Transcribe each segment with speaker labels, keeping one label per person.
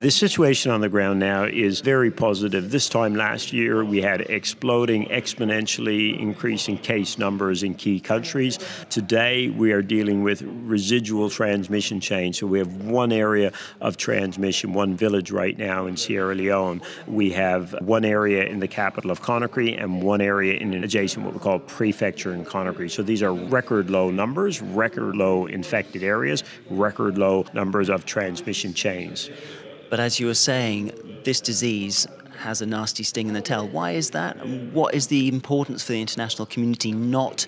Speaker 1: The situation on the ground now is very positive. This time last year, we had exploding, exponentially increasing case numbers in key countries. Today, we are dealing with residual transmission chains. So we have one area of transmission, one village right now in Sierra Leone. We have one area in the capital of Conakry and one area in an adjacent, what we call prefecture in Conakry. So these are record low numbers, record low infected areas, record low numbers of transmission chains.
Speaker 2: But as you were saying, this disease has a nasty sting in the tail. Why is that? What is the importance for the international community not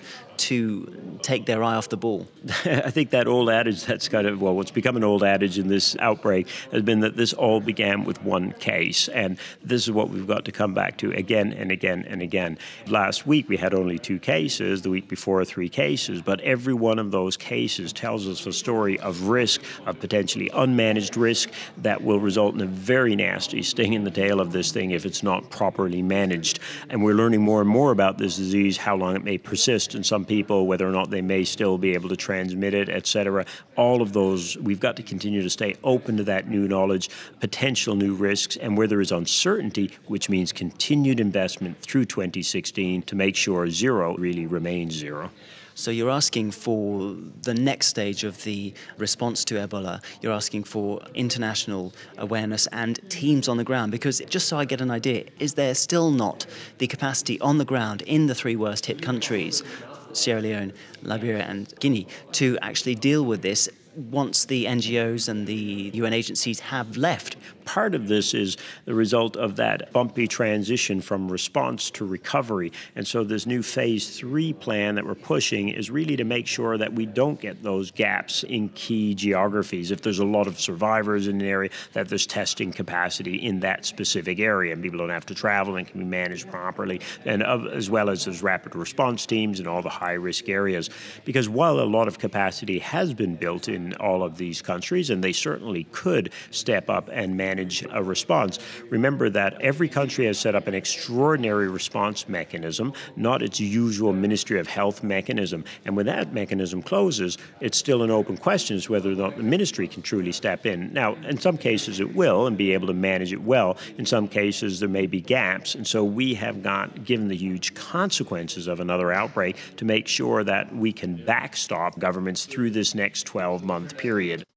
Speaker 2: to take their eye off the ball?
Speaker 1: I think that old adage that's what's become an old adage in this outbreak has been that this all began with one case. And this is what we've got to come back to again and again and again. Last week we had only 2 cases, the week before 3 cases, but every one of those cases tells us a story of risk, of potentially unmanaged risk that will result in a very nasty sting in the tail of this thing if it's not properly managed. And we're learning more and more about this disease, how long it may persist in some people, whether or not they may still be able to transmit it, etc. All of those, we've got to continue to stay open to that new knowledge, potential new risks, and where there is uncertainty, which means continued investment through 2016 to make sure zero really remains zero.
Speaker 2: So you're asking for the next stage of the response to Ebola. You're asking for international awareness and teams on the ground, because just so I get an idea, is there still not the capacity on the ground in the 3 worst hit countries, Sierra Leone, Liberia and Guinea, to actually deal with this once the NGOs and the UN agencies have left? Part of this is the result of that bumpy transition from response to recovery. And so this new phase 3 plan that we're pushing is really to make sure that we don't get those gaps in key geographies. If there's a lot of survivors in an area, that there's testing capacity in that specific area and people don't have to travel and can be managed properly, and as well as there's rapid response teams in all the high-risk areas. Because while a lot of capacity has been built in all of these countries, and they certainly could step up and manage a response, remember that every country has set up an extraordinary response mechanism, not its usual Ministry of Health mechanism. And when that mechanism closes, it's still an open question as whether or not the ministry can truly step in. Now, in some cases it will and be able to manage it well. In some cases there may be gaps. And so we have got, given the huge consequences of another outbreak, to make sure that we can backstop governments through this next 12-month period.